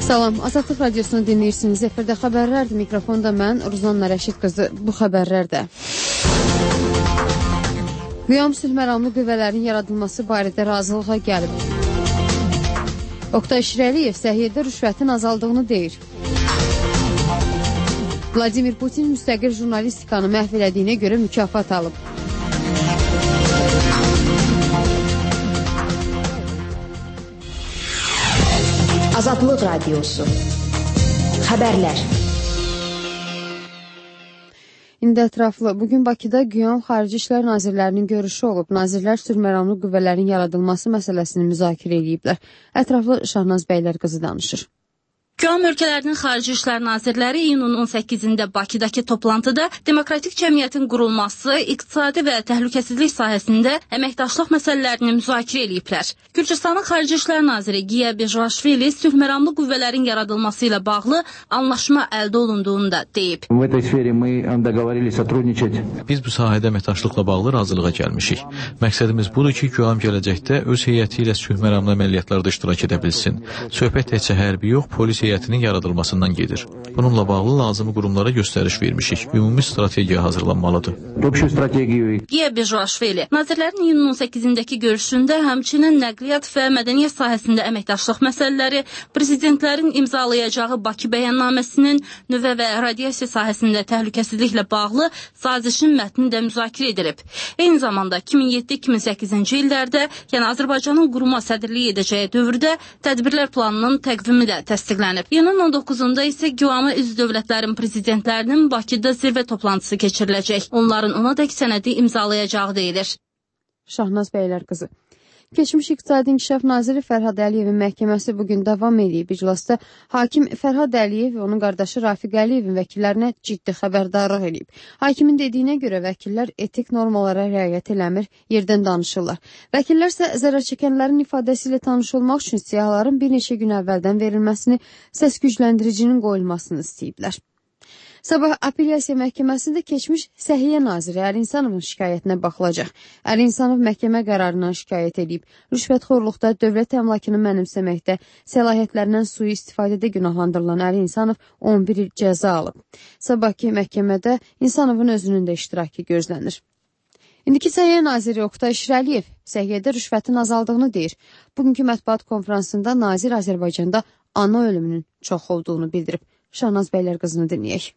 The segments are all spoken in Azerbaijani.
Salam, Azadlıq Radiosunu dinləyirsiniz. Efirdə xəbərlərdir. Mikrofonda mən, Ruzanna Rəşid qızı. Bu xəbərlərdə Qiyam sülh məramlı qüvvələrin yaradılması barədə razılığa gəlib. Oqtay Şirəliyev səhiyyədə rüşvətin azaldığını deyir. Vladimir Putin müstəqil jurnalistikanı məhv elədiyinə görə mükafat alıb. Azadlıq Radiosu. Xəbərlər. İndi ətraflı. Bugün Bakıda Qiyam Xarici İşlər Nazirlərinin görüşü olub. Nazirlər sülh məramlı qüvvələrin yaradılması məsələsini müzakirə ediblər. Ətraflı Şahnaz Bəylər qızı danışır. Qiyam ölkələrinin Xarici İşlər Nazirləri iyunun 18-də Bakıdakı toplantıda demokratik cəmiyyətin qurulması, iqtisadi və təhlükəsizlik sahəsində əməkdaşlıq məsələlərini müzakirə ediblər. Gürcüstanın Xarici İşlər Naziri Giya Bejvashvili sülh məramlı qüvvələrin yaradılması ilə bağlı anlaşma əldə olunduğunu da deyib. Biz bu sahədə əməkdaşlıqla bağlı razılığa gəlmişik. Məqsədimiz budur ki, Qiyam gələcəkdə öz heyəti ilə sülh məramlı əməliyyatlarda iştirak edə bilsin. Söhbət təkcə hərbi yox, polis heyətinin yaradılmasından gedir. Bununla bağlı lazımi qurumlara göstəriş vermişik. Ümumi strategiya hazırlanmalıdır. Giya Bejvashvili nazirlərin iyunun 18-dəki görüşündə həmçinin nəqliyyat və mədəniyyət sahəsində əməkdaşlıq məsələləri, prezidentlərin imzalayacağı Bakı bəyannaməsinin nüvə və radiasiya sahəsində təhlükəsizliklə bağlı sazişin mətni də müzakirə edilib. Eyni zamanda 2007-2008-ci illərdə, yəni Azərbaycanın quruma sədrliyi edəcəyi dövrdə tədbirlər planının təqvimi də təsdiqlənib. Yılın 19-da isə Qiyamı üzv dövlətlərin prezidentlərinin Bakıda zirvə toplantısı keçiriləcək. Onların onadək sənədi imzalayacağı deyilir. Şahnaz Bəylər qızı. Keçmiş İqtisadi İnkişaf Naziri Fərhad Əliyevin məhkəməsi bugün davam edib. İclasda hakim Fərhad Əliyev və onun qardaşı Rafiq Əliyevin vəkillərinə ciddi xəbərdarlıq edib. Hakimin dediyinə görə vəkillər etik normalara riayət eləmir, yerdən danışırlar. Vəkillər isə zərər çəkənlərin ifadəsi ilə tanış olmaq üçün siyahıların bir neçə gün əvvəldən verilməsini, səs gücləndiricinin qoyulmasını istəyiblər. Sabah Apellyasiya Məhkəməsində keçmiş Səhiyyə Naziri Əli İnsanovun şikayətinə baxılacaq. Əli İnsanov məhkəmə qərarından şikayət edib. Rüşvətxorluqda, dövlət əmlakını mənimsəməkdə, səlahiyyətlərindən sui-istifadədə günahlandırılan Əli İnsanov 11 il cəza alıb. Sabahki məhkəmədə İnsanovun özünün də iştirakı gözlənir. İndiki Səhiyyə Naziri Oqtay Şirəliyev səhiyyədə rüşvətin azaldığını deyir. Bugünkü mətbuat konfransında nazir Azərbaycanda ana ölümünün çox olduğunu bildirib. Şahnaz Bəylər qızını dinləyək.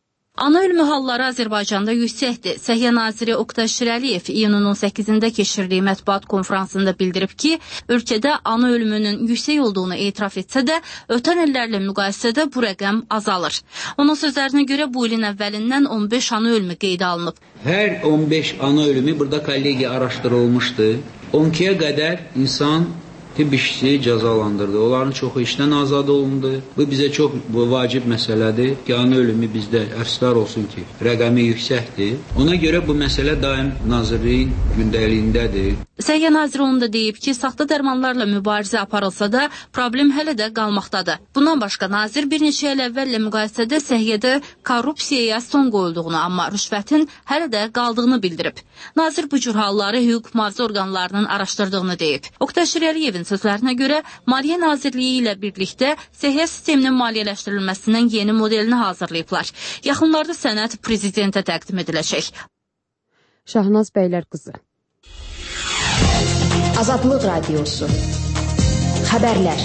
Ana ölümü halları Azərbaycanda yüksəkdir. Səhiyyə naziri Oqtay Şirəliyev iyunun 18-də keçirdiyi mətbuat konfransında bildirib ki, ölkədə ana ölümünün yüksək olduğunu etiraf etsə də, ötən illərlə müqayisədə bu rəqəm azalır. Onun sözlərinə görə bu ilin əvvəlindən 15 ana ölümü qeydə alınıb. Hər 15 ana ölümü burada kollegiya araşdırılmışdı. 12-yə qədər insan tibb işçisi cəzalandırdı. Onların çoxu işdən azad olundu. Bu bizə çox vacib məsələdir ki, ana ölümü bizdə əfsuslar olsun ki, rəqəmi yüksəkdir. Ona görə bu məsələ daim nazirliyin gündəliyindədir. Səhiyyə naziri onu da deyib ki, saxta dərmanlarla mübarizə aparılsa da, problem hələ də qalmaqdadır. Bundan başqa nazir bir neçə il əvvəllə müqayisədə səhiyyədə korrupsiyaya son qoyulduğunu, amma rüşvətin hələ də qaldığını bildirib. Nazir bu cür halları hüquq mühafizə orqanlarının araşdırdığını deyib. Oqtay Şirəliyevin sözlərinə görə Maliyyə Nazirliyi ilə birlikdə səhiyyə sisteminin maliyyələşdirilməsinin yeni modelini hazırlayıblar. Yaxınlarda sənəd prezidentə təqdim ediləcək. Şahnaz Bəylər qızı. Azadlıq Radiosu. Xəbərlər.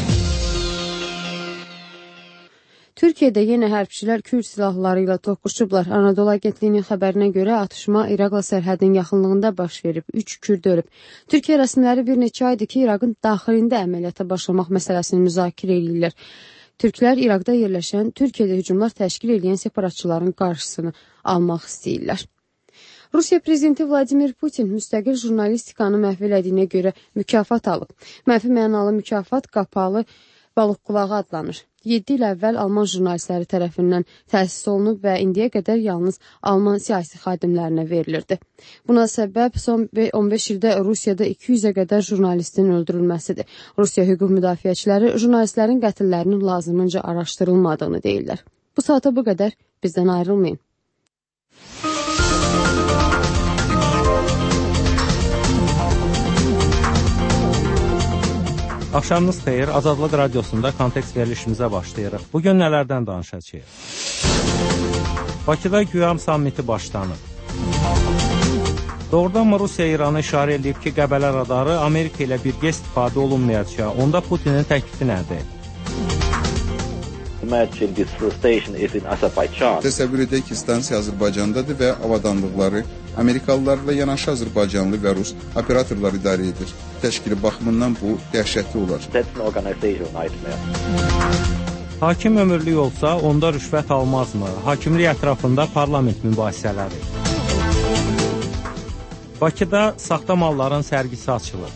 Türkiyədə yenə hərbçilər Kürd silahları ilə toqquşublar. Anadolu Agentliyinin xəbərinə görə atışma İraqla sərhədin yaxınlığında baş verib. 3 Kürd ölüb. Türkiyə rəsmiləri bir neçə aydır ki, İraqın daxilində əməliyyata başlamaq məsələsini müzakirə edirlər. Türklər İraqda yerləşən, Türkiyədə hücumlar təşkil edən separatçıların qarşısını almaq istəyirlər. Rusiya prezidenti Vladimir Putin müstəqil jurnalistikanı məhv elədiyinə görə mükafat alıb. Mənfi mənalı mükafat qapalı balıq qulağı adlanır. 7 il əvvəl Alman jurnalistləri tərəfindən təsis olunub və indiyə qədər yalnız Alman siyasi xadimlərinə verilirdi. Buna səbəb son 15 ildə Rusiyada 200-ə qədər jurnalistin öldürülməsidir. Rusiya hüquq müdafiəçiləri jurnalistlərin qətillərinin lazımınca araşdırılmadığını deyirlər. Bu saata bu qədər, bizdən ayrılmayın. Axşamınız xeyir. Azadlıq Radiosunda kontekst verilişimizə başlayırıq. Bugün nələrdən danışacağıq? Bakıda Güyam sammiti başlanıb. Doğrudanmı Rusiya İranı işarə edib ki, Qəbələ radarı Amerika ilə birgə istifadə olunmayacaq? Onda Putinin təklifi nədir? Təsəvvür edək ki, stansiya Azərbaycandadır və avadanlıqları Amerikalılarla yanaşı Azərbaycanlı və Rus operatorlar idarə edir. Təşkili baxımından bu dəhşətli olar. Hakim ömürlük olsa, onda rüşvət almazmı? Hakimlik ətrafında parlament mübahisələri. Bakıda saxta malların sərgisi açılır.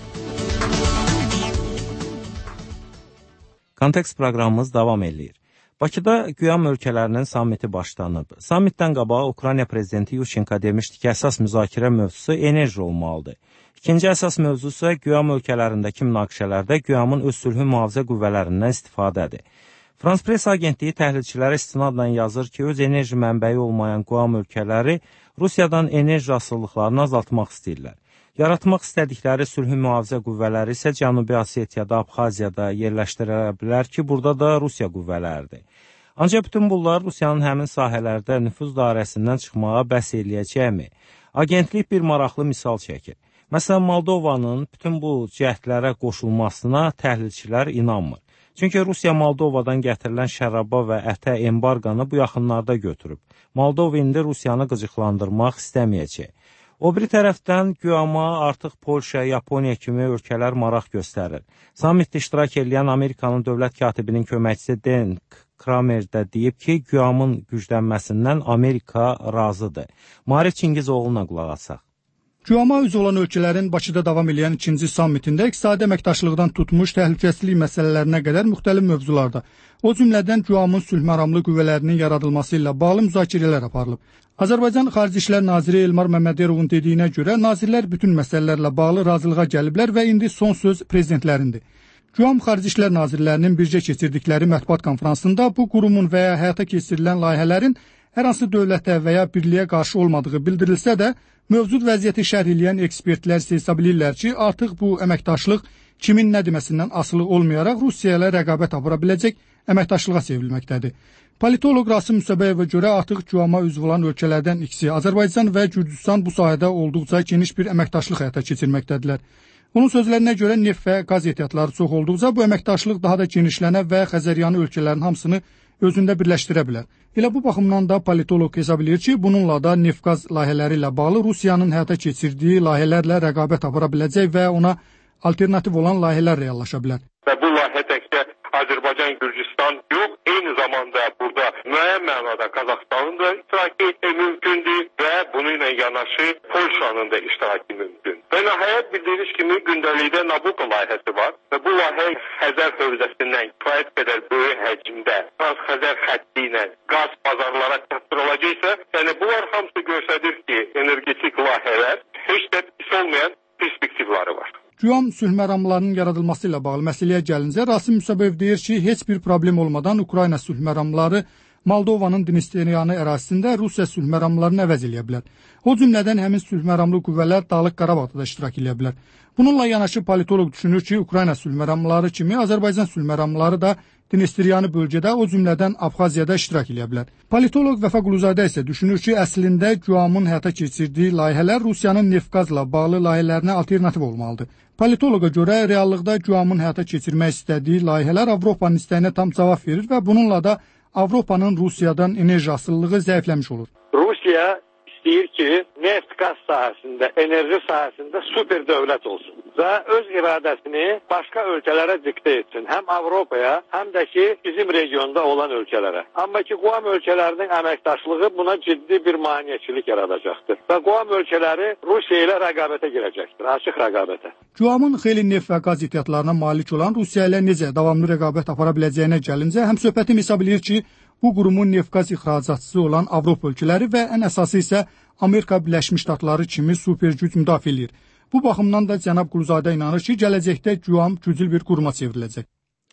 Kontekst proqramımız davam edir. Bakıda Güyam ölkələrinin sammiti başlanıb. Sammitdən qabaq Ukrayna prezidenti Yushchenko demişdi ki, əsas müzakirə mövzusu enerji olmalıdır. İkinci əsas mövzu isə Güyam ölkələrindəki münaqişələrdə Güyamın öz sülhü mühafizə qüvvələrindən istifadədir. France Press agentliyi təhlilçilərə istinadla yazır ki, öz enerji mənbəyi olmayan Güyam ölkələri Rusiyadan enerji asılılıqlarını azaltmaq istəyirlər. Yaratmaq istədikləri sülhü mühafizə qüvvələri isə Cənubi Osetiyada, Abxaziyada yerləşdirilə bilər ki, burada da Rusiya qüvvələridir. Ancaq bütün bunlar Rusiyanın həmin sahələrdə nüfuz dairəsindən çıxmağa bəs eləyəcəkmi? Agentlik bir maraqlı misal çəkir. Məsələn, Moldovanın bütün bu cəhdlərə qoşulmasına təhlilçilər inanmır. Çünki Rusiya Moldovadan gətirilən şəraba və ətə embarqanı bu yaxınlarda götürüb. Moldova indi Rusiyanı qıcıqlandırmaq istəməyəcək. O biri tərəfdən Güyama artıq Polşa, Yaponiya kimi ölkələr maraq göstərir. Sammitdə iştirak edən Amerikanın dövlət katibinin köməkçisi Dan Kramer də deyib ki, Güyamın güclənməsindən Amerika razıdır. Maarif Çingizoğlu'na qulaq asaq. Güyama üzv olan ölkələrin Bakıda davam edən ikinci sammitində iqtisadi əməkdaşlıqdan tutmuş təhlükəsizlik məsələlərinə qədər müxtəlif mövzularda, o cümlədən Güyamın sülhməramlı qüvvələrinin yaradılması ilə bağlı müzakirələr aparılıb. Azərbaycan Xarici İşlər Naziri Elmar Məmmədiyerovun dediyinə görə nazirlər bütün məsələlərlə bağlı razılığa gəliblər və indi son söz prezidentlərindir. Güyam Xarici İşlər Nazirlərinin bircə keçirdikləri mətbuat konfransında bu qurumun və ya həyata keçirilən layihələrin hər hansı dövlətə və ya birliyə qarşı olmadığı bildirilsə də, mövcud vəziyyəti şərh edən ekspertlər hesab edirlər ki, artıq bu əməkdaşlıq kimin nə deməsindən asılı olmayaraq Rusiya ilə rəqabət apara biləcək əməkdaşlığa çevrilməkdədir. Politoloq Rasim Müsəbəyevə görə artıq Güyama üzv olan ölkələrdən ikisi Azərbaycan və Gürcüstan bu sahədə olduqca geniş bir əməkdaşlıq həyata keçirməkdədirlər. Onun sözlərinə görə neft və qaz ehtiyatları çox olduqca bu əməkdaşlıq daha da genişlənə və Xəzəryanı ölkələrin hamısını özündə birləşdirə bilər. Elə bu baxımdan da politoloq hesab edir ki, bununla da neft-qaz layihələri ilə bağlı Rusiyanın həyata keçirdiyi layihələrlə rəqabət apara biləcək və ona alternativ olan layihələr reallaşa bilər. Və bu layihə təkcə Azərbaycan, Gürcüstan yox, eyni zamanda burada müəyyən mənada Qazaxstanın da iştirakı mümkündür və bununla yanaşı Polşanın da iştirakı mümkün. Və nəhayət bildiyiniz kimi gündəlikdə Nabucco layihəsi var və bu layihə Xəzər hövzəsindən kifayət qədər böyük həcmdə Trans-Xəzər xətti ilə qaz bazarlara çatdırılacaqsa, yəni bunlar hamısı göstərir ki, energetik layihələr heç də pis olmayan perspektivləri var. Güyam sülhməramlarının yaradılması ilə bağlı məsələyə gəlincə, Rasim Müsəbəyev deyir ki, heç bir problem olmadan Ukrayna sülhməramları Moldovanın Dnistriyanı ərazisində Rusiya sülhməramlarını əvəz eləyə bilər. O cümlədən həmin sülhməramlı qüvvələr Dağlıq Qarabağda da iştirak eləyə bilər. Bununla yanaşı politoloq düşünür ki, Ukrayna sülhməramları kimi Azərbaycan sülhməramları da Dnistriyanı bölgədə, o cümlədən Abxaziyada iştirak eləyə bilər. Politoloq Vəfa Quluzadə isə düşünür ki, əslində Güyamın həyata keçirdiyi layihələr Rusiyanın neft-qazla bağlı layihələrinə alternativ olmalıdır. Politoloqa görə reallıqda Güyamın həyata keçirmək istədiyi layihələr Avropanın istəyinə tam cavab verir və bununla da Avropanın Rusiyadan enerji asılılığı zəifləmiş olur. Rusiya istəyir ki, neft-qaz sahəsində, enerji sahəsində super dövlət olsun və öz iradəsini başqa ölkələrə diktə etsin. Həm Avropaya, həm də ki, bizim regionda olan ölkələrə. Amma ki, Güyam ölkələrinin əməkdaşlığı buna ciddi bir maneəçilik yaradacaqdır. Və Güyam ölkələri Rusiya ilə rəqabətə girəcəkdir, açıq rəqabətə. Güyamın xeyli neft və qaz ehtiyatlarına malik olan Rusiya ilə necə davamlı rəqabət apara biləcəyinə gəlincə, həm söhbətim hesab edir ki, bu qurumun neft-qaz ixracatçısı olan Avropa ölkələri və ən əsası isə Amerika Birləşmiş Ştatları kimi super güc müdafiə edir. Bu baxımdan da cənab Quluzadə inanır ki, gələcəkdə Güyam güclü bir quruma çevriləcək.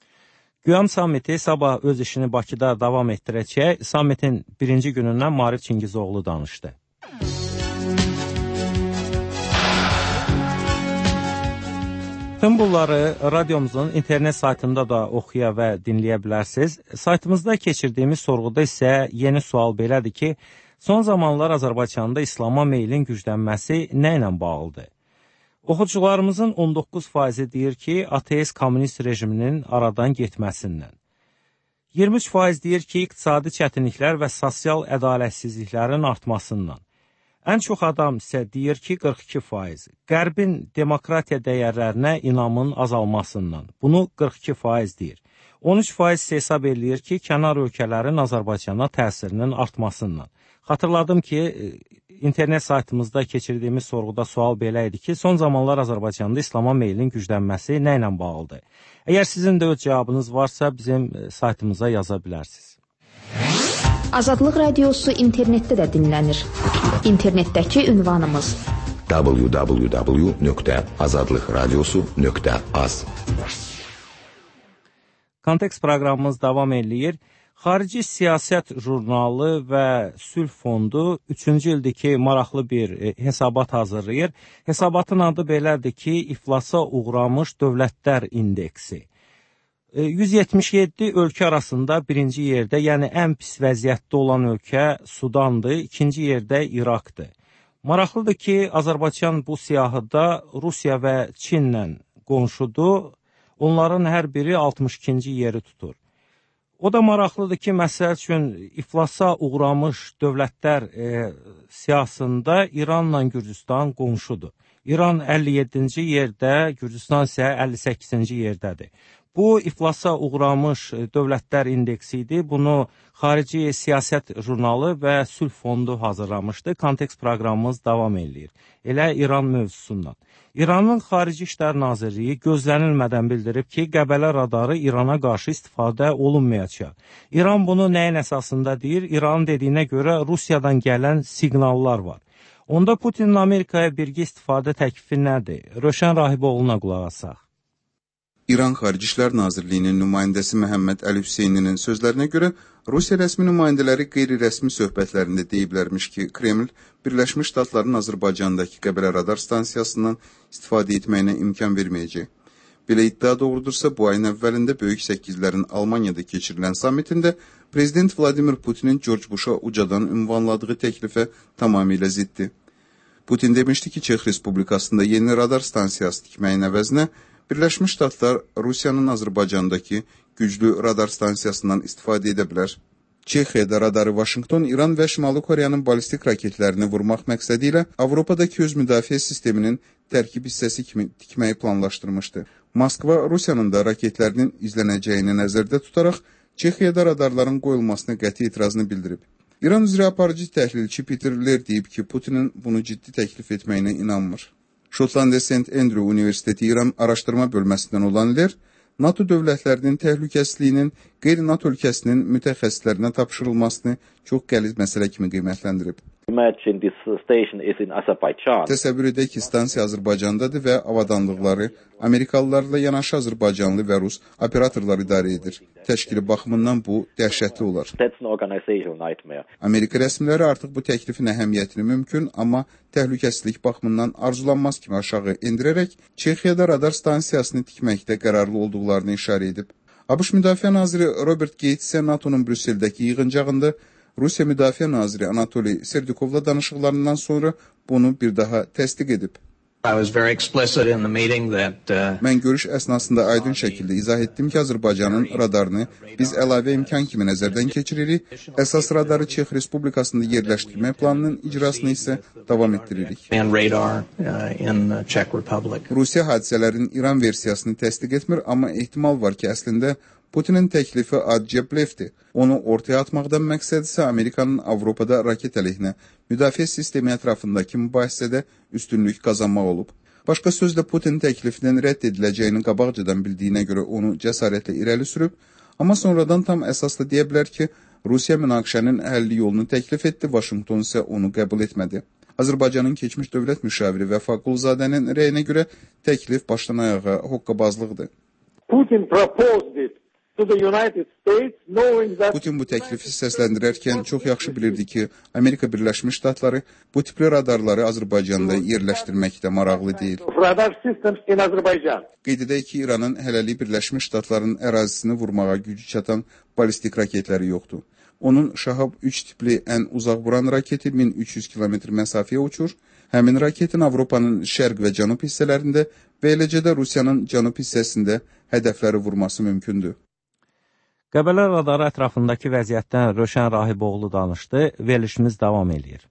Güyam sammiti sabah öz işini Bakıda davam etdirəcək. Sammitin birinci günündən Maarif Çingizoğlu danışdı. Tüm bunları radiomuzun internet saytında da oxuya və dinləyə bilərsiniz. Saytımızda keçirdiyimiz sorğuda isə yeni sual belədir ki, son zamanlar Azərbaycanda İslama meylin güclənməsi nə ilə bağlıdır? Oxucularımızın 19% deyir ki, ateist kommunist rejiminin aradan getməsindən. 23% deyir ki, iqtisadi çətinliklər və sosial ədalətsizliklərin artmasından. Ən çox adam isə deyir ki, 42%. Qərbin demokratiya dəyərlərinə inamın azalmasından. Bunu 42% deyir. 13% isə hesab edir ki, kənar ölkələrin Azərbaycana təsirinin artmasından. Xatırladım ki, internet saytımızda keçirdiyimiz sorğuda sual belə idi ki, son zamanlar Azərbaycanda İslama meylin güclənməsi nə ilə bağlıdır? Əgər sizin də öz cavabınız varsa, bizim saytımıza yaza bilərsiniz. Azadlıq Radiosu internetdə də dinlənir. İnternetdəki ünvanımız www.azadlıqradiosu.az. Kontekst proqramımız davam edir. Xarici Siyasət jurnalı və Sülh Fondu 3-cü ildir ki, maraqlı bir hesabat hazırlayır. Hesabatın adı belədir ki, iflasa uğramış dövlətlər indeksi. 177 ölkə arasında birinci yerdə, yəni ən pis vəziyyətdə olan ölkə Sudandır, ikinci yerdə İraqdır. Maraqlıdır ki, Azərbaycan bu siyahıda Rusiya və Çinlə qonşudur, onların hər biri 62-ci yeri tutur. O da maraqlıdır ki, məsəl üçün iflasa uğramış dövlətlər siyahısında İranla Gürcüstan qonşudur. İran 57-ci yerdə, Gürcüstan isə 58-ci yerdədir. Bu, iflasa uğramış dövlətlər indeksi idi. Bunu Xarici Siyasət jurnalı və Sülh Fondu hazırlamışdı. Kontekst proqramımız davam edir. Elə İran mövzusundan. İranın Xarici İşlər Nazirliyi gözlənilmədən bildirib ki, Qəbələ radarı İrana qarşı istifadə olunmayacaq. İran bunu nəyin əsasında deyir? İranın dediyinə görə Rusiyadan gələn siqnallar var. Onda Putinin Amerikaya birgə istifadə təklifi nədir? Röşən Rahiboğlu'na qulaq asaq. İran Xarici İşlər Nazirliyinin nümayəndəsi Məhəmməd Əli Hüseyninin sözlərinə görə Rusiya rəsmi nümayəndələri qeyri-rəsmi söhbətlərində deyiblərmiş ki, Kreml Birləşmiş Ştatların Azərbaycandakı Qəbələ radar stansiyasından istifadə etməyinə imkan verməyəcək. Belə iddia doğrudursa, bu ayın əvvəlində Böyük Səkizlərin Almaniyada keçirilən sammitində Prezident Vladimir Putinin George Bush'a ucadan ünvanladığı təklifə tamamilə ziddir. Putin demişdi ki, Çex Respublikasında yeni radar stansiyası tikməyin əvəzinə Birləşmiş Ştatlar Rusiyanın Azərbaycandakı güclü radar stansiyasından istifadə edə bilər. Çexiyada radarı Vaşinqton, İran və Şimali Koreyanın balistik raketlərini vurmaq məqsədi ilə Avropadakı öz müdafiə sisteminin tərkib hissəsi kimi tikməyi planlaşdırmışdı. Moskva Rusiyanın da raketlərinin izlənəcəyini nəzərdə tutaraq Çexiyada radarların qoyulmasına qəti etirazını bildirib. İran üzrə aparıcı təhlilçi Peter Ler deyib ki, Putinin bunu ciddi təklif etməyinə inanmır. Şotlandiya St. Andrew Universiteti İran araşdırma bölməsindən olan Ler, NATO dövlətlərinin təhlükəsizliyinin qeyri-NATO ölkəsinin mütəxəssislərinə tapşırılmasını çox qəliz məsələ kimi qiymətləndirib. Təsəvvür edək ki, stansiya Azərbaycandadır və avadanlıqları Amerikalılarla yanaşı Azərbaycanlı və Rus operatorlar idarə edir. Təşkili baxımından bu dəhşətli olar. Amerika rəsmiləri artıq bu təklifin əhəmiyyətini mümkün, amma təhlükəsizlik baxımından arzulanmaz kimi aşağı endirərək Çexiyada radar stansiyasını tikməkdə qərarlı olduqlarını işarə edib. ABŞ Müdafiə Naziri Robert Gates isə NATO'nun Brüsseldəki yığıncağında Rusiya Müdafiə Naziri Anatoliy Serdikovla danışıqlarından sonra bunu bir daha təsdiq edib. Mən görüş əsnasında aydın şəkildə izah etdim ki, Azərbaycanın radarını biz əlavə imkan kimi nəzərdən keçiririk, əsas radarı Çex Respublikasında yerləşdirmə planının icrasını isə davam etdiririk. Rusiya hadisələrin İran versiyasını təsdiq etmir, amma ehtimal var ki, əslində Putinin təklifi adicə blefdir. Onu ortaya atmaqdan məqsəd isə Amerikanın Avropada raket əleyhinə müdafiə sistemi ətrafındakı mübahisədə üstünlük qazanmaq olub. Başqa sözlə Putin təklifinin rədd ediləcəyini qabaqcadan bildiyinə görə onu cəsarətlə irəli sürüb, amma sonradan tam əsasla deyə bilər ki, Rusiya münaqişənin həlli yolunu təklif etdi, Vaşinqton isə onu qəbul etmədi. Azərbaycanın keçmiş dövlət müşaviri Vəfa Qulzadənin rəyinə görə təklif başdan ayağa hoqqabazlıqdır. Putin proposed it Putin bu təklifi səsləndirərkən çox yaxşı bilirdi ki, Amerika Birləşmiş Ştatları bu tipli radarları Azərbaycanda yerləşdirməkdə maraqlı deyil. Qeyd edək ki, İranın hələlik Birləşmiş Ştatların ərazisini vurmağa gücü çatan balistik raketləri yoxdur. Onun Şahab 3 tipli ən uzaq vuran raketi 1300 kilometr məsafəyə uçur. Həmin raketin Avropanın şərq və cənub hissələrində və eləcə də Rusiyanın cənub hissəsində hədəfləri vurması mümkündür. Qəbələ radarı ətrafındakı vəziyyətdən Rövşən Rahiboğlu danışdı. Verilişimiz davam edir.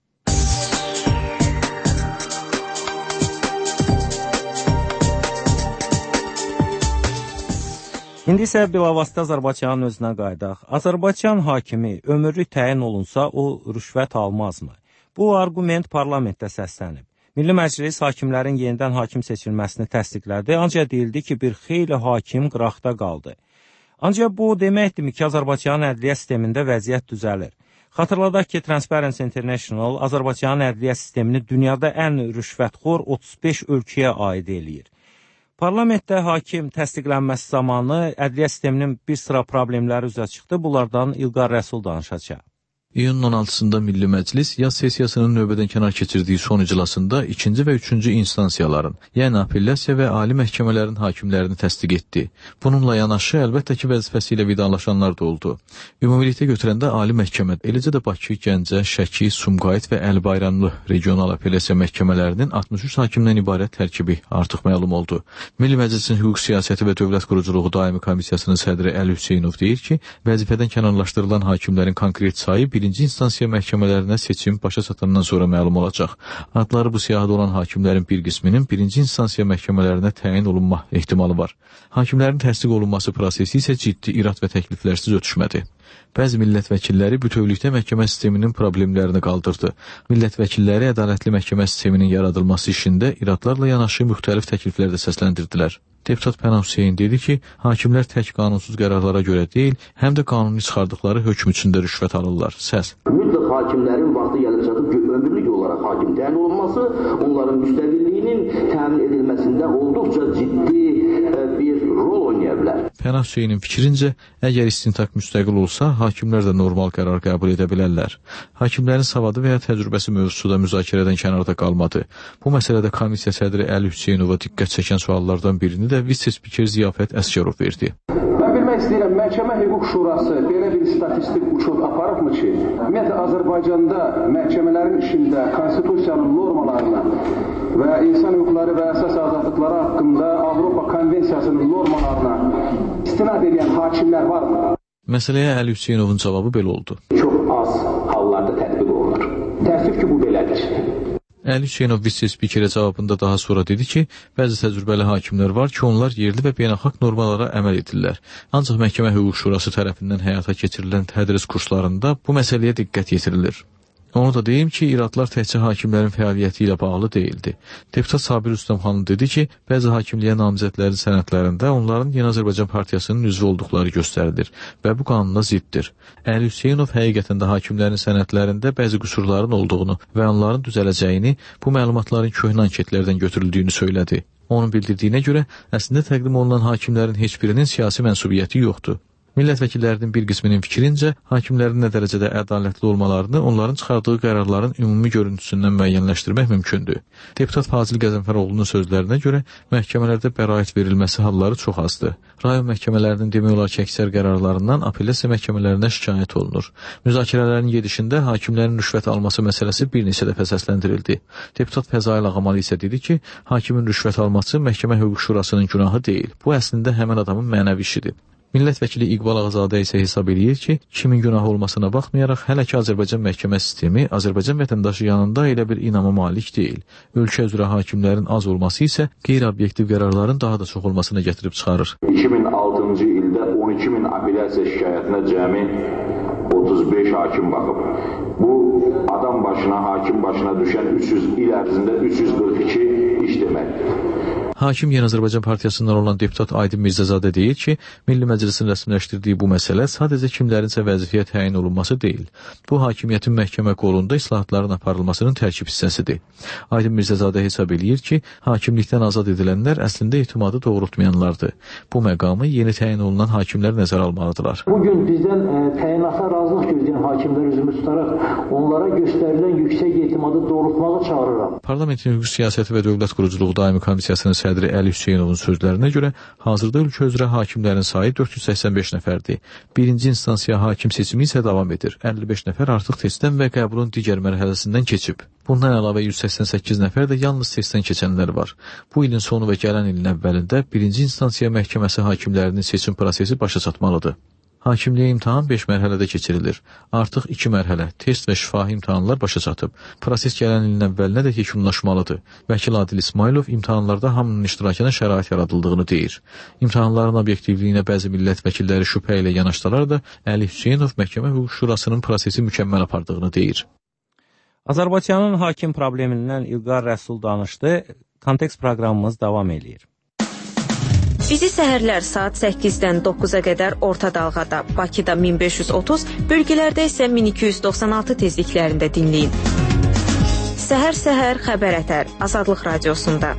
İndi isə bilavasitə Azərbaycanın özünə qayıdaq. Azərbaycan hakimi ömürlük təyin olunsa, o rüşvət almazmı? Bu argument parlamentdə səslənib. Milli Məclis hakimlərin yenidən hakim seçilməsini təsdiqlədi, ancaq deyildi ki, bir xeyli hakim qıraqda qaldı. Ancaq bu deməkdirmi ki, Azərbaycanın ədliyyə sistemində vəziyyət düzəlir. Xatırladaq ki, Transparency International Azərbaycanın ədliyyə sistemini dünyada ən rüşvətxor 35 ölkəyə aid eləyir. Parlamentdə hakim təsdiqlənməsi zamanı ədliyyə sisteminin bir sıra problemləri üzə çıxdı. Bunlardan İlqar Rəsul danışacaq. İyunun 16-sında Milli Məclis yaz sessiyasının növbədən kənar keçirdiyi son iclasında 2-ci və 3-cü instansiyaların, yəni apellyasiya və ali məhkəmələrin hakimlərini təsdiq etdi. Bununla yanaşı, əlbəttə ki, vəzifəsi ilə vidalaşanlar da oldu. Ümumilikdə götürəndə ali məhkəmə, eləcə də Bakı, Gəncə, Şəki, Sumqayıt və Əli-Bayramlı regional apellyasiya məhkəmələrinin 63 hakimdən ibarət tərkibi artıq məlum oldu. Milli Məclisin hüquq siyasəti və dövlət quruculuğu daimi komissiyasının sədri Əli Hüseynov deyir ki, vəzifədən kənarlaşdırılan hakimlərin konkret sayı birinci instansiya məhkəmələrinə seçim başa çatandan sonra məlum olacaq. Adları bu siyahıda olan hakimlərin bir qisminin birinci instansiya məhkəmələrinə təyin olunma ehtimalı var. Hakimlərin təsdiq olunması prosesi isə ciddi irad və təkliflərsiz ötüşmədi. Bəzi millət vəkilləri bütövlükdə məhkəmə sisteminin problemlərini qaldırdı. Millət vəkilləri ədalətli məhkəmə sisteminin yaradılması işində iradlarla yanaşı müxtəlif təkliflər də səsləndirdilər. Deputat Pənah Hüseyn dedi ki, hakimlər tək qanunsuz qərarlara görə deyil, həm də qanuni çıxardıqları hökm üçündə rüşvət alırlar. Səs. Mütləq hakimlərin vaxtı gəlib çatıb ömürlük olaraq hakim təyin olunması, onların müstəqilliyinin təmin edilməsində olduqca ciddi bir rol oynaya bilər. Pənah Hüseynin fikrincə, əgər istintaq müstəqil olsa, hakimlər də normal qərar qəbul edə bilərlər. Hakimlərin savadı və ya təcrübəsi mövzusu da müzakirədən kənarda qalmadı. Bu məsələdə komissiya sədri Əli Hüseynova diqqət çəkən suallardan birini də vitse-spiker Ziyafət Əsgərov verdi. Mən bilmək istəyirəm, Məhkəmə Hüquq Şurası belə bir statistik uçot aparıbmı ki, ümumiyyətlə Azərbaycanda məhkəmələrin işində konstitusiyanın normalarına və insan hüquqları və əsas azadlıqları haqqında Avropa Konvensiyasının normalarına istinad edən hakimlər varmı? Məsələyə Əli Hüseynovun cavabı belə oldu. Çox az hallarda tətbiq olunur. Təəssüf ki, bu belədir. Əli Hüseynov vitse-spikerə cavabında daha sonra dedi ki, bəzi təcrübəli hakimlər var ki, onlar yerli və beynəlxalq normalara əməl edirlər. Ancaq Məhkəmə Hüquq Şurası tərəfindən həyata keçirilən tədris kurslarında bu məsələyə diqqət yetirilir. Onu da deyim ki, iradlar təkcə hakimlərin fəaliyyəti ilə bağlı deyildi. Deputat Sabir Rüstəmxanov dedi ki, bəzi hakimliyə namizədlərin sənədlərində onların Yeni Azərbaycan Partiyasının üzvü olduqları göstərilir və bu qanuna ziddir. Əli Hüseynov həqiqətən də hakimlərin sənədlərində bəzi qüsurların olduğunu və onların düzələcəyini, bu məlumatların köhnə anketlərdən götürüldüyünü söylədi. Onun bildirdiyinə görə, əslində təqdim olunan hakimlərin heç birinin siyasi mənsubiyyəti yoxdur. Millət vəkillərinin bir qisminin fikrincə, hakimlərin nə dərəcədə ədalətli olmalarını onların çıxardığı qərarların ümumi görüntüsündən müəyyənləşdirmək mümkündür. Deputat Fazil Qəzənfəroğlu'nun sözlərinə görə məhkəmələrdə bəraət verilməsi halları çox azdır. Rayon məhkəmələrinin demək olar ki, əksər qərarlarından apellyasiya məhkəmələrinə şikayət olunur. Müzakirələrin gedişində hakimlərin rüşvət alması məsələsi bir neçə dəfə səsləndirildi. Deputat Fəzail Ağamalı isə dedi ki, hakimin rüşvət alması Məhkəmə Hüquq Şurasının günahı deyil. Bu əslində həmin adamın mənəvi işidir. Millət vəkili İqbal Ağazadə isə hesab edir ki, kimin günahı olmasına baxmayaraq, hələ ki Azərbaycan məhkəmə sistemi Azərbaycan vətəndaşı yanında elə bir inama malik deyil. Ölkə üzrə hakimlərin az olması isə qeyri-obyektiv qərarların daha da çox olmasına gətirib çıxarır. 2006-cı ildə 12.000 apellyasiya şikayətinə cəmi 35 hakim baxıb. Bu adam başına, hakim başına düşən 300 il ərzində 342 iş deməkdir. Hakim Yeni Azərbaycan Partiyasından olan deputat Aydın Mirzəzadə deyir ki, Milli Məclisin rəsmiləşdirdiyi bu məsələ sadəcə kimlərinsə vəzifəyə təyin olunması deyil. Bu, hakimiyyətin məhkəmə qolunda islahatların aparılmasının tərkib hissəsidir. Aydın Mirzəzadə hesab eləyir ki, hakimlikdən azad edilənlər əslində etimadı doğrultmayanlardır. Bu məqamı yeni təyin olunan hakimlər nəzərə almalıdırlar. Bugün bizdən təyinata razılıq gözləyən hakimlər üzümü tutaraq onlara göstərilən yüksək etimadı doğrultmağı çağırıram. Parlamentin Hüquq Siyasəti və Dövlət Quruculuğu Daimi Komissiyasının sədri Əli Hüseynovun sözlərinə görə hazırda ölkə üzrə hakimlərin sayı 485 nəfərdir. Birinci instansiya hakim seçimi isə davam edir. 55 nəfər artıq testdən və qəbulun digər mərhələsindən keçib. Bundan əlavə 188 nəfər də yalnız testdən keçənlər var. Bu ilin sonu və gələn ilin əvvəlində birinci instansiya məhkəməsi hakimlərinin seçim prosesi başa çatmalıdır. Hakimliyə imtahan 5 mərhələdə keçirilir. Artıq 2 mərhələ, test və şifahi imtahanlar başa çatıb. Proses gələn ilin əvvəlinə də yekunlaşmalıdır. Vəkil Adil İsmailov imtahanlarda hamının iştirakına şərait yaradıldığını deyir. İmtahanların obyektivliyinə bəzi millət vəkilləri şübhə ilə yanaşsalar da, Əli Hüseynov Məhkəmə Hüquq Şurasının prosesi mükəmməl apardığını deyir. Azərbaycanın hakim problemindən İlqar Rəsul danışdı. Kontekst proqramımız davam edir. Bizi səhərlər saat 8-dən 9-a qədər orta dalğada, Bakıda 1530, bölgələrdə isə 1296 tezliklərində dinləyin. Səhər-səhər xəbər ətər, Azadlıq Radiosunda.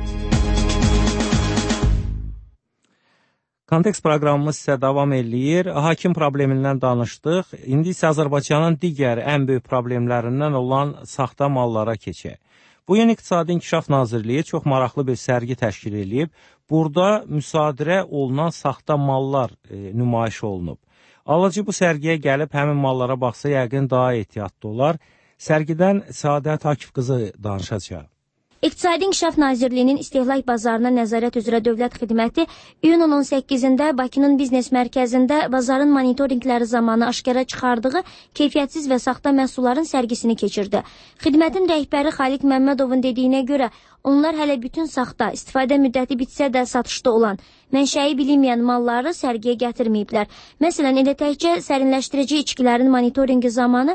Kontekst proqramımız isə davam eləyir. Hakim problemindən danışdıq. İndi isə Azərbaycanın digər ən böyük problemlərindən olan saxta mallara keçək. Bu gün İqtisadi İnkişaf Nazirliyi çox maraqlı bir sərgi təşkil edib. Burada müsadirə olunan saxta mallar nümayiş olunub. Alıcı bu sərgiyə gəlib həmin mallara baxsa yəqin daha ehtiyatlı olar. Sərgidən Səadət Akif qızı danışacaq. İqtisadi İnkişaf Nazirliyinin İstehlak Bazarına Nəzarət üzrə Dövlət Xidməti iyunun 18-də Bakının biznes mərkəzində bazarın monitorinqləri zamanı aşkara çıxardığı keyfiyyətsiz və saxta məhsulların sərgisini keçirdi. Xidmətin rəhbəri Xaliq Məmmədovun dediyinə görə onlar hələ bütün saxta, istifadə müddəti bitsə də satışda olan, mənşəyi bilinməyən malları sərgiyə gətirməyiblər. Məsələn, elə təkcə sərinləşdirici içkilərin monitorinqi zamanı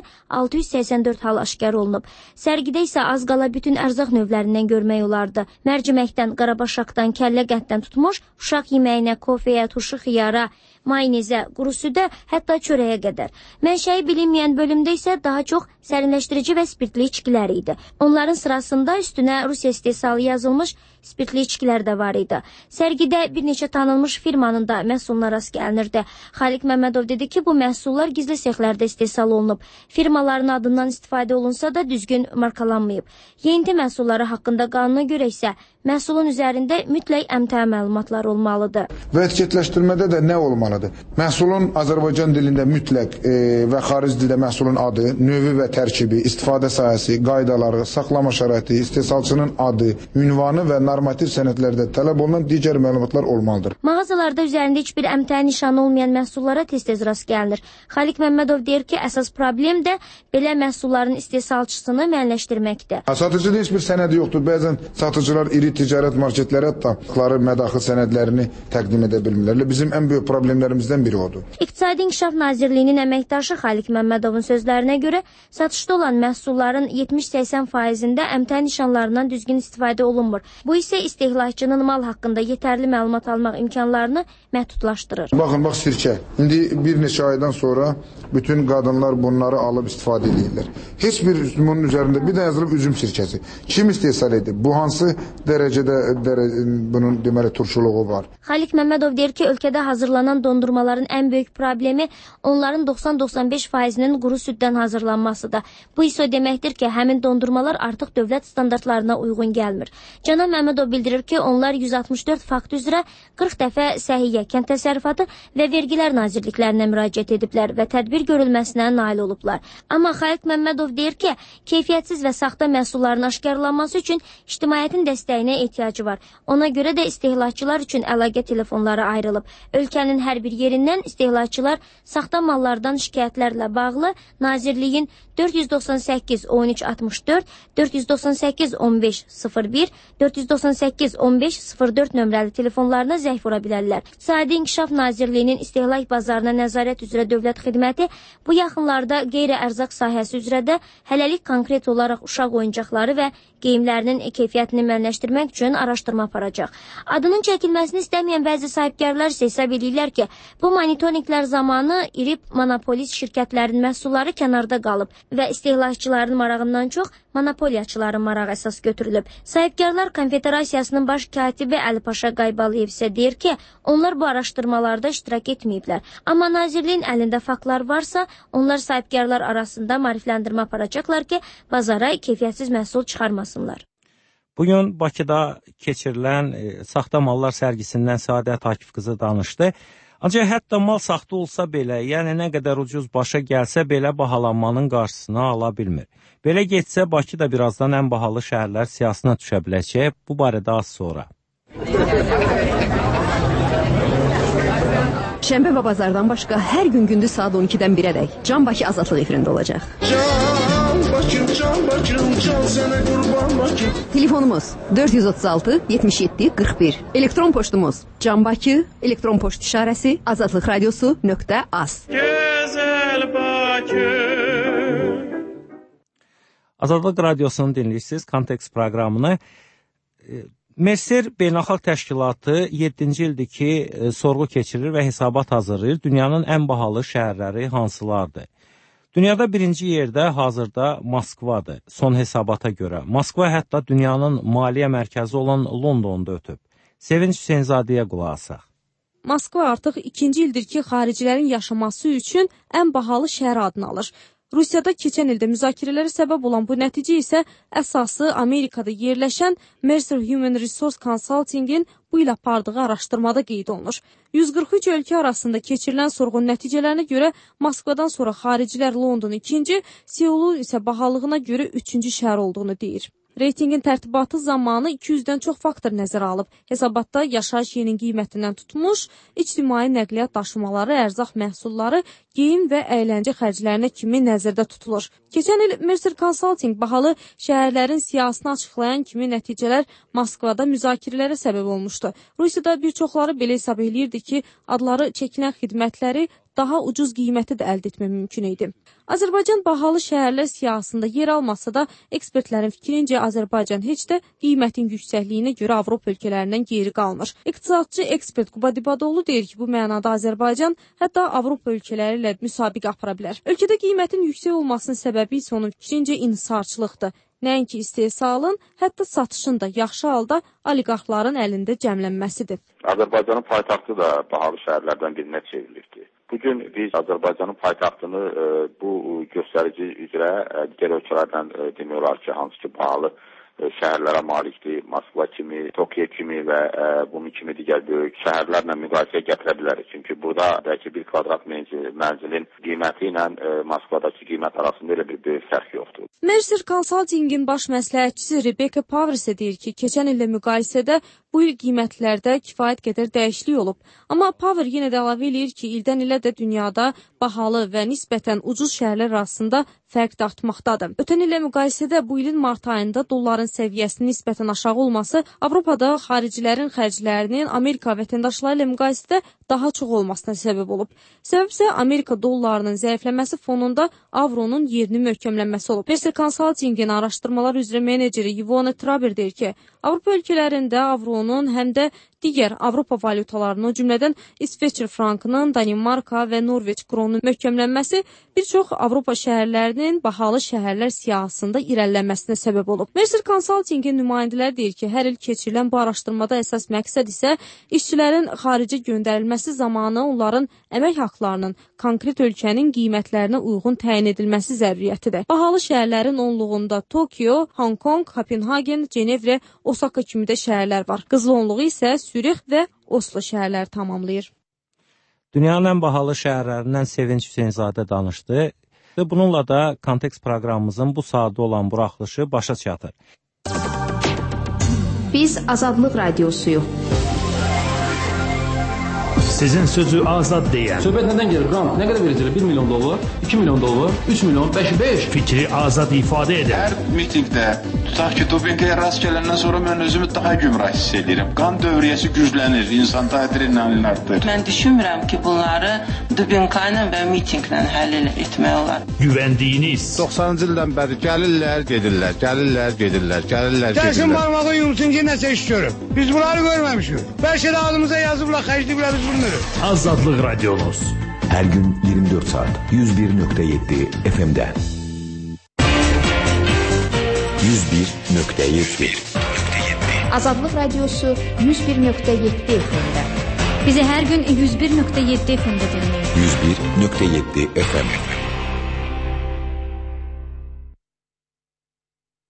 684 hal aşkar olunub. Sərgidə isə az qala bütün ərzaq növlərindən görmək olardı. Mərciməkdən, qarabaşaqdan, kəllə qətdən tutmuş, uşaq yeməyinə, kofeyə, turşu xiyara, mayonezə, quru südə, hətta çörəyə qədər. Mənşəyi bilinməyən bölümdə isə daha çox sərinləşdirici və spirtli içkilər idi. Onların sırasında üstünə Rusiya istehsalı yazılmış spirtli içkilər də var idi. Sərgidə bir neçə tanınmış firmanın da məhsuluna rast gəlinirdi. Xaliq Məmmədov dedi ki, bu məhsullar gizli sexlərdə istehsal olunub. Firmaların adından istifadə olunsa da düzgün markalanmayıb. Yeyinti məhsulları haqqında qanuna görə isə məhsulun üzərində mütləq əmtə məlumatlar olmalıdır. Və etiketləşdirmədə də nə olmalıdır? Məhsulun Azərbaycan dilində mütləq və xarici dildə məhsulun adı, növü və tərkibi, istifadə sahəsi, qaydaları, saxlama şəraiti, istehsalçının adı, ünvanı və normativ sənədlərdə tələb olunan digər məlumatlar olmalıdır. Mağazalarda üzərində heç bir əmtə nişanı olmayan məhsullara tez-tez rast gəlinir. Xaliq Məmmədov deyir ki, əsas problem də belə məhsulların istehsalçısını müəyyənləşdirməkdir. Satıcıda heç bir sənədi yoxdur. Bəzən satıcılar iri ticarət marketlərə tapdıqları mədaxil sənədlərini təqdim edə bilmirlər. Bizim ən böyük problemlərimizdən biri odur. İqtisadi İnkişaf Nazirliyinin əməkdaşı Xaliq Məmmədovun sözlərinə görə satışda olan məhsulların 70-80%-də əmtə nişanlarından düzgün istifadə olunmur. Bu isə istehlakçının mal haqqında yetərli məlumat almaq imkanlarını məhdudlaşdırır. Baxın, bax sirkə. İndi bir neçə aydan sonra bütün qadınlar bunları alıb istifadə edirlər. Heç bir bunun üzərində bir də yazılıb üzüm sirkəsi. Kim istehsal edir? Bu hansı dərəcədə bunun deməli turşuluğu var? Xaliq Məmmədov deyir ki, ölkədə hazırlanan dondurmaların ən böyük problemi onların 90-95%-nin quru süddən hazırlanmasıdır. Bu isə deməkdir ki, həmin dondurmalar artıq dövlət standartlarına uyğun gəlmir. Cənab Məmmədov bildirir ki, onlar 164 fakt üzrə 40 dəfə Səhiyyə, Kənd Təsərrüfatı və Vergilər Nazirliklərinə müraciət ediblər və tədbir görülməsinə nail olublar. Amma Xaliq Məmmədov deyir ki, keyfiyyətsiz və saxta məhsulların aşkarlanması üçün ictimaiyyətin dəstəyinə ehtiyacı var. Ona görə də istehlakçılar üçün əlaqə telefonları ayrılıb. Ölkənin hər bir yerindən istehlakçılar saxta mallardan şikayətlərlə bağlı Nazirliyin 498 13 64, 498 15 01, 498 15 04 nömrəli telefonlarına zəng vura bilərlər. İqtisadi İnkişaf Nazirliyinin İstehlak Bazarına Nəzarət üzrə Dövlət Xidməti bu yaxınlarda qeyri-ərzaq sahəsi üzrə də hələlik konkret olaraq uşaq oyuncaqları və geyimlərinin keyfiyyətini müəyyənləşdirmək üçün araşdırma aparacaq. Adının çəkilməsini istəməyən bəzi sahibkarlar isə hesab edirlər ki, bu monitorinqlər zamanı iri monopolist şirkətlərin məhsulları kənarda qalıb və istehlakçıların marağından çox monopoliyaçıların marağı əsas götürülüb. Sahibkarlar Konfederasiyasının baş katibi Əli Paşa Qaybalıyev isə deyir ki, onlar bu araşdırmalarda iştirak etməyiblər. Amma Nazirliyin əlində faktlar varsa, onlar sahibkarlar arasında maarifləndirmə aparacaqlar ki, bazara keyfiyyətsiz məhsul çıxarmasınlar. Bugün Bakıda keçirilən saxta mallar sərgisindən Səadət Akif qızı danışdı. Ancaq hətta mal saxta olsa belə, yəni nə qədər ucuz başa gəlsə belə bahalanmanın qarşısını ala bilmir. Belə getsə Bakı da birazdan ən bahalı şəhərlər siyasına düşə biləcək. Bu barədə az sonra. Şənbə və bazardan başqa hər gün gündüz saat 12-dən 1-ədək Can Bakı Azadlıq efirində olacaq. Telefonumuz 436 77 41. Elektron poçtumuz Can Bakı, elektron poçt işarəsi azadlıqradiosu.az. Gözəl Bakı. Azadlıq Radiosu'nu dinləyirsiniz, Kontekst proqramını. Mercer Beynəlxalq Təşkilatı 7-ci ildir ki, sorğu keçirir və hesabat hazırlayır. Dünyanın ən bahalı şəhərləri hansılardır? Dünyada birinci yerdə hazırda Moskvadır, son hesabata görə. Moskva hətta dünyanın maliyyə mərkəzi olan Londonda ötüb. Sevinç Hüseynzadəyə qulaq asaq. Moskva artıq ikinci ildir ki, xaricilərin yaşaması üçün ən bahalı şəhər adını alır. Rusiyada keçən ildə müzakirələrə səbəb olan bu nəticə isə əsası Amerikada yerləşən Mercer Human Resource Consulting'in bu il apardığı araşdırmada qeyd olunur. 143 ölkə arasında keçirilən sorğunun nəticələrinə görə Moskvadan sonra xaricilər Londonu ikinci, Seulun isə bahalığına görə üçüncü şəhər olduğunu deyir. Reytingin tərtibatı zamanı 200-dən çox faktor nəzərə alıb. Hesabatda yaşayış yerinin qiymətindən tutmuş, ictimai nəqliyyat daşımaları, ərzaq məhsulları, geyim və əyləncə xərclərinə kimi nəzərdə tutulur. Keçən il Mercer Consulting bahalı şəhərlərin siyasını açıqlayan kimi nəticələr Moskvada müzakirələrə səbəb olmuşdu. Rusiyada bir çoxları belə hesab edirdi ki, adları çəkilən xidmətləri daha ucuz qiyməti də əldə etmək mümkün idi. Azərbaycan bahalı şəhərlər siyasında yer almasa da, ekspertlərin fikrincə Azərbaycan heç də qiymətin yüksəkliyinə görə Avropa ölkələrindən geri qalmır. İqtisadçı ekspert Quba Dibadoğlu deyir ki, bu mənada Azərbaycan hətta Avropa ölkələri ilə müsabiqə apara bilər. Ölkədə qiymətin yüksək olmasının səbəbi isə onun fikrincə inhisarçılıqdır. Nəinki istehsalın, hətta satışın da yaxşı halda oliqarxların əlində cəmlənməsidir. Azərbaycanın paytaxtı da bahalı şəhərlərdən birinə çevrilirdi. Bugün biz Azərbaycanın paytaxtını bu göstərici üzrə digər ölkələrdən demək olar ki, hansı ki bahalı şəhərlərə malikdir. Moskva kimi, Tokyo kimi və bunun kimi digər böyük şəhərlərlə müqayisəyə gətirə bilərik. Çünki burada bəlkə bir kvadrat mənzilin qiyməti ilə Moskvadakı qiymət arasında elə bir böyük fərq yoxdur. Mercer Consulting'in baş məsləhətçisi Rebecca Power isə deyir ki, keçən illə müqayisədə bu il qiymətlərdə kifayət qədər dəyişiklik olub. Amma Power yenə də əlavə eləyir ki, ildən ilə də dünyada bahalı və nisbətən ucuz şəhərlər arasında fərq də artmaqdadır. Ötən illə müqayisədə bu ilin mart ayında dolların səviyyəsinin nisbətən aşağı olması Avropada xaricilərin xərclərinin Amerika vətəndaşları ilə müqayisədə daha çox olmasına səbəb olub. Səbəb isə Amerika dollarının zəifləməsi fonunda avronun yerini möhkəmlənməsi olub. Mercer Consulting'in araşdırmalar üzrə meneceri Yvonne Traber deyir ki, Avropa ölkələrində avronun həm də digər Avropa valutalarının, o cümlədən İsveçrə frankının, Danimarka və Norveç kronunun möhkəmlənməsi bir çox Avropa şəhərlərinin bahalı şəhərlər siyasında irəlilənməsinə səbəb olub. Mercer Consulting'in nümayəndələri deyir ki, hər il keçirilən bu araşdırmada əsas məqsəd isə işçilərin xaricə göndərilməsi zamanı onların əmək haqlarının konkret ölkənin qiymətlərinə uyğun təyin edilməsi zəruriyyətidir. Bahalı şəhərlərin onluğunda Tokyo, Hong Kong, Kopenhagen, Cenevrə, Osaka kimi də şəhərlər var. Qızıl onluğu isə Sürix və Oslo şəhərləri tamamlayır. Dünyanın ən bahalı şəhərlərindən Sevinç Hüseynzadə danışdı. Bununla da Kontekst proqramımızın bu saatda olan buraxılışı başa çatır. Biz Azadlıq Radiosuyuq. Sizin sözü azad deyən. Söhbət nədən gəlir? Qan, nə qədər verəcəklər? 1 milyon dollar, 2 milyon dollar, 3 milyon, 5. Fikri azad ifadə edən. Hər mitingdə, tutaq ki, dopinqaya rast gələndən sonra mən özümü daha gümrah hiss edirəm. Qan dövriyyəsi güclənir, insanda adrenalin artır. Mən düşünmürəm ki, bunları dopinqayla və mitinqlə həll etmək olar. Güvəndiyiniz. 90-cı ildən bəri gəlirlər, gedirlər. Gəlsin barmağı yumsun ki, nəsə iş görüb. Biz bunları görməmişik. Bəlkə də adımıza yazıblar, xərcliyiblər, biz bilmirik. Azadlıq Radionuz. Hər gün 24 saat 101.7 FM-də. 101.7 Azadlıq Radiosu 101.7 FM-də. Bizi hər gün 101.7 FM-də dinləyin. 101.7 FM.